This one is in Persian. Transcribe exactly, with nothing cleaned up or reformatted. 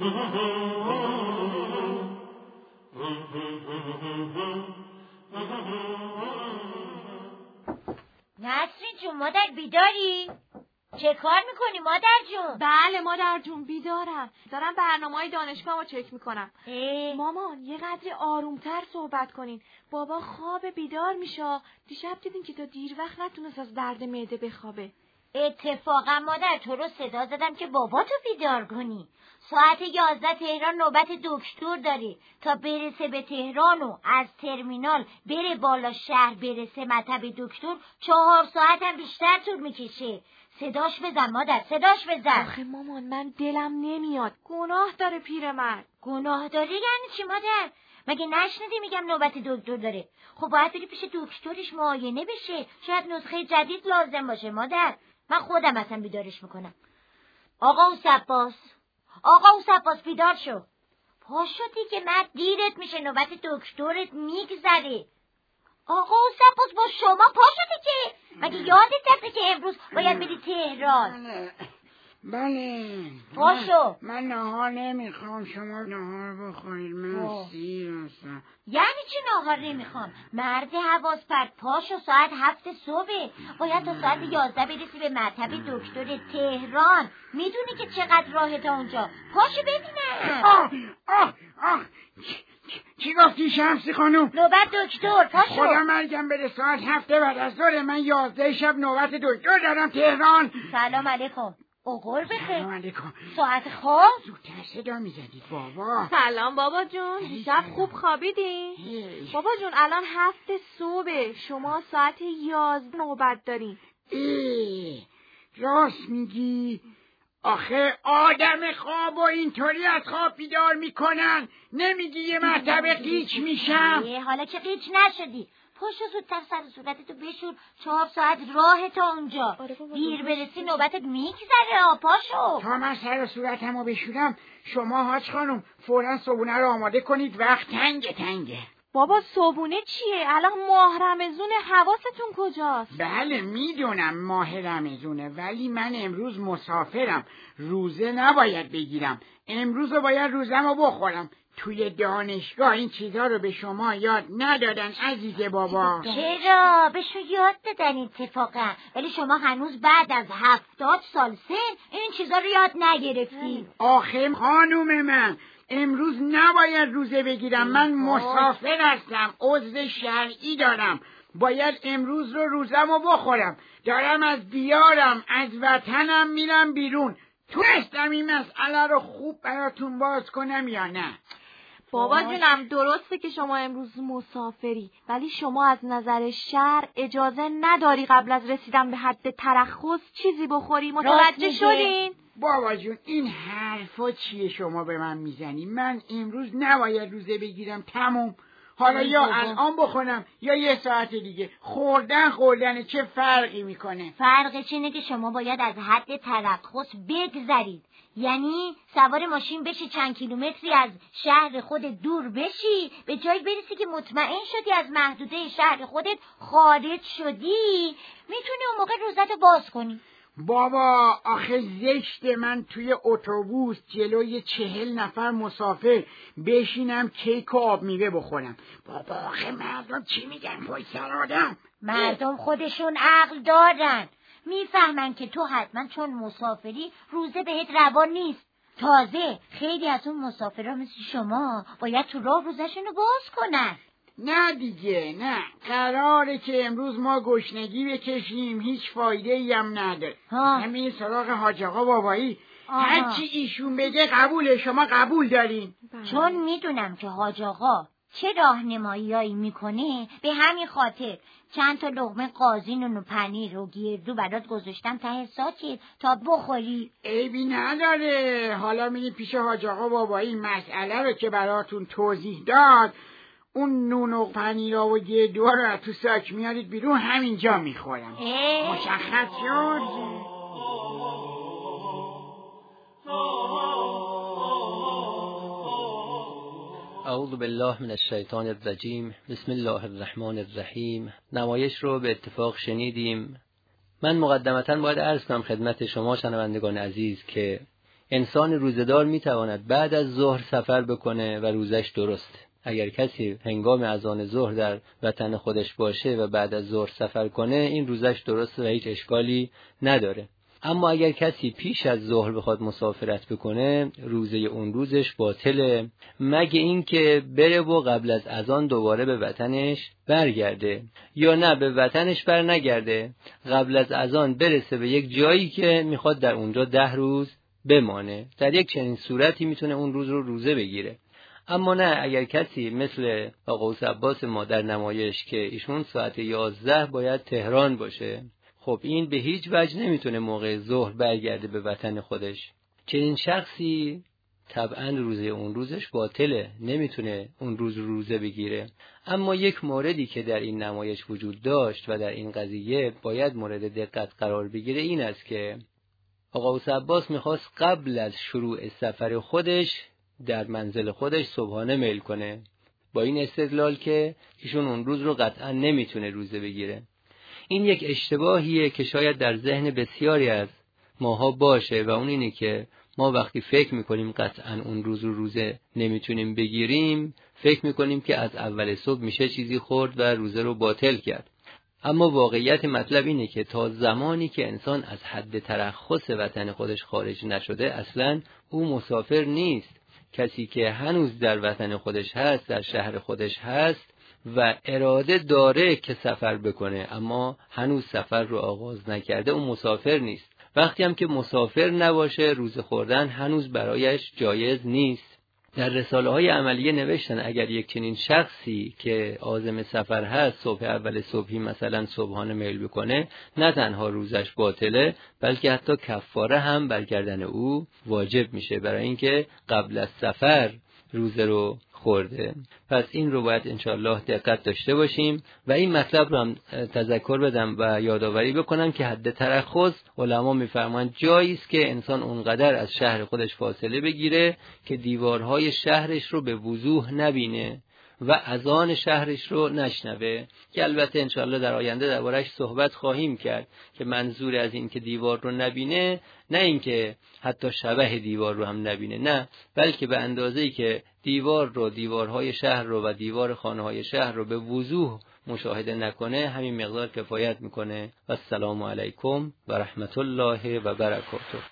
نسرین جون مادر بیداری؟ چه کار میکنی مادر جون؟ بله مادر جون بیدارم، دارم برنامه‌های دانشگاهمو چک میکنم. مامان یه قدری آرومتر صحبت کنین، بابا خواب بیدار میشه. دیشب دیدین که تا دیر وقت نتونست از درد معده بخوابه. اتفاقا مادر تو رو صدا زدم که بابا تو بیدار کنی. ساعت یازده تهران نوبت دکتر داری تا برسه به تهران و از ترمینال بره بالا شهر برسه مطب دکتر چهار ساعت هم بیشتر طول میکشه. صداش بزن مادر، صداش بزن. آخه مامان من دلم نمیاد، گناه داره پیرمرد. گناه داره یعنی چی مادر؟ مگه نشنیدی میگم نوبت دکتر داره؟ خب باید بری پیش دکترش معاینه بشه، شاید نسخه جدید لازم باشه مادر. من خودم اصلا بیدارش میکنم. آقا اوسپاس، آقا اوسپاس بیدار شو. پاشو دیگه مرد، دیرت میشه، نوبت دکترت میگذره. آقا اوسپاس با شما پاشو دیگه. مگه یادت رفته که امروز باید بری تهران؟ بله بله پاشو. من نهار نمیخوام، شما نهار بخورید، من سیر هستم. یعنی چی نهار نمیخوام؟ مرد حواس پرت، پاشو، ساعت هفت صبح باید تا ساعت یازده برسی به مطب دکتر تهران. میدونی که چقدر راهه تا اونجا؟ پاشو ببینم. آه آه آه چی گفتی شمسی خانوم؟ نوبت دکتر، پاشو. خدا مرگم بره، ساعت هفته بعد از ظهر، من یازده شب نوبت دکتر دارم تهران. سلام علیکم. اوقور بخیر. سلام علیکم. ساعت خواب؟ زودتر صدا میزدید بابا. سلام بابا جون، دیشب خوب خوابیدی؟ بابا جون الان هفت صبح، شما ساعت یازده نوبت دارین. ای راست میگی؟ آخه آدم خواب و اینطوری از خواب بیدار میکنن، نمیگی یه مرتبه قیچ میشم؟ حالا که قیچ نشدی، پاشو زودتر سر صورتتو بشور، چهار ساعت راه تا اونجا. دیر برسی نوبتت میگذره. پاشو. تا من سر صورتمو بشورم شما حاج خانم فوراً صبونه رو آماده کنید، وقت تنگه تنگه. بابا صبونه چیه؟ الان ماه رمضونه، حواستون کجاست؟ بله میدونم ماه رمضونه، ولی من امروز مسافرم، روزه نباید بگیرم، امروز باید روزمو بخورم. توی دانشگاه این چیزا رو به شما یاد ندادن عزیز بابا. چرا؟ بهشو یاد دادن اتفاقا، ولی شما هنوز بعد از هفتاد سال سن این چیزا رو یاد نگرفتی. آخه خانوم من امروز نباید روزه بگیرم، من مسافر هستم، عذر شرعی دارم، باید امروز رو روزمو بخورم. دارم از دیارم، از وطنم میرم بیرون. تونستم این مسئله رو خوب براتون باز کنم یا نه؟ بابا جونم درسته که شما امروز مسافری، ولی شما از نظر شرع اجازه نداری قبل از رسیدن به حد ترخص چیزی بخوری. متوجه شدین؟ بابا جون این حرفا چیه شما به من میزنی؟ من امروز نباید روزه بگیرم، تموم. حالا یا الان بخونم یا یه ساعت دیگه. خوردن خوردن چه فرقی میکنه؟ فرقش اینه که شما باید از حد ترخص بگذرید، یعنی سوار ماشین بشی چند کیلومتری از شهر خودت دور بشی، به جایی برسی که مطمئن شدی از محدوده شهر خودت خارج شدی، میتونی اون موقع روزتو باز کنی. بابا آخه زشت من توی اتوبوس جلوی چهل نفر مسافر بشینم کیک و آب میوه بخورم. بابا آخه مردم چی میگن پای سر آدم؟ مردم خودشون عقل دارن، میفهمن که تو حتما چون مسافری روزه بهت روا نیست. تازه خیلی از اون مسافرها مثل شما باید تو راه روزشون رو باز کنن. نه دیگه نه، قراره که امروز ما گشنگی بکشیم، هیچ فایده ای هم نداره. همین سراغ حاج آقا بابایی، هرچی ایشون بگه قبوله، شما قبول دارین؟ چون میدونم که حاج آقا چه راهنماییایی میکنه، به همین خاطر چند تا لقمه قازین و پنیر و گردو برات گذاشتم ته ساچت تا بخوری. عیبی نداره. حالا میری پیش حاج آقا بابایی، مسئله رو که براتون توضیح داد، اون نون و پنیرا و گردو رو از تو ساک میارید بیرون، همینجا میخورم. مشخص شد؟ اعوذ بالله من الشیطان الرجیم. بسم الله الرحمن الرحیم. نمایش رو به اتفاق شنیدیم. من مقدمتاً باید عرض کنم خدمت شما شنوندگان عزیز که انسان روزه‌دار میتواند بعد از ظهر سفر بکنه و روزش درسته. اگر کسی هنگام اذان ظهر در وطن خودش باشه و بعد از ظهر سفر کنه، این روزش درسته و هیچ اشکالی نداره. اما اگر کسی پیش از ظهر بخواد مسافرت بکنه، روزه اون روزش باطله، مگه اینکه بره و قبل از اذان دوباره به وطنش برگرده، یا نه به وطنش بر نگرده، قبل از اذان برسه به یک جایی که میخواد در اونجا ده روز بمانه. در یک چنین صورتی میتونه اون روز رو روزه بگیره. اما نه اگر کسی مثل آقا قوس عباس ما در نمایش که ایشون ساعت یازده باید تهران باشه، خب این به هیچ وجه نمیتونه موقع ظهر برگرده به وطن خودش. چنین شخصی طبعا روزه اون روزش باطله، نمیتونه اون روز روزه بگیره. اما یک موردی که در این نمایش وجود داشت و در این قضیه باید مورد دقت قرار بگیره این است که آقا قوس عباس میخواست قبل از شروع سفر خودش در منزل خودش صبحانه میل کنه، با این استدلال که ایشون اون روز رو قطعا نمیتونه روزه بگیره. این یک اشتباهیه که شاید در ذهن بسیاری از ماها باشه و اون اینه که ما وقتی فکر میکنیم قطعا اون روز رو روزه نمیتونیم بگیریم، فکر میکنیم که از اول صبح میشه چیزی خورد و روزه رو باطل کرد. اما واقعیت مطلب اینه که تا زمانی که انسان از حد ترخص وطن خودش خارج نشده اصلا او مسافر نیست. کسی که هنوز در وطن خودش هست، در شهر خودش هست و اراده داره که سفر بکنه اما هنوز سفر رو آغاز نکرده، اون مسافر نیست. وقتی هم که مسافر نباشه روزه خوردن هنوز برایش جایز نیست. در رساله های عملیه نوشتن اگر یک چنین شخصی که عازم سفر هست صبح اول صبحی مثلا صبحانه میل بکنه، نه تنها روزش باطله بلکه حتی کفاره هم بر گردن او واجب میشه، برای اینکه قبل از سفر روزه رو خورده. پس این رو باید انشالله دقت داشته باشیم و این مطلب رو هم تذکر بدم و یادآوری بکنم که حد ترخص علما میفرمایند جایی است که انسان اونقدر از شهر خودش فاصله بگیره که دیوارهای شهرش رو به وضوح نبینه و اذان شهرش رو نشنوه، که البته انشالله در آینده درباره‌اش صحبت خواهیم کرد که منظور از این که دیوار رو نبینه نه این که حتی شبح دیوار رو هم نبینه، نه، بلکه به اندازه‌ای که دیوار رو، دیوارهای شهر رو و دیوار خانه‌های شهر رو به وضوح مشاهده نکنه، همین مقدار کفایت میکنه. و السلام علیکم و رحمت الله و برکاته.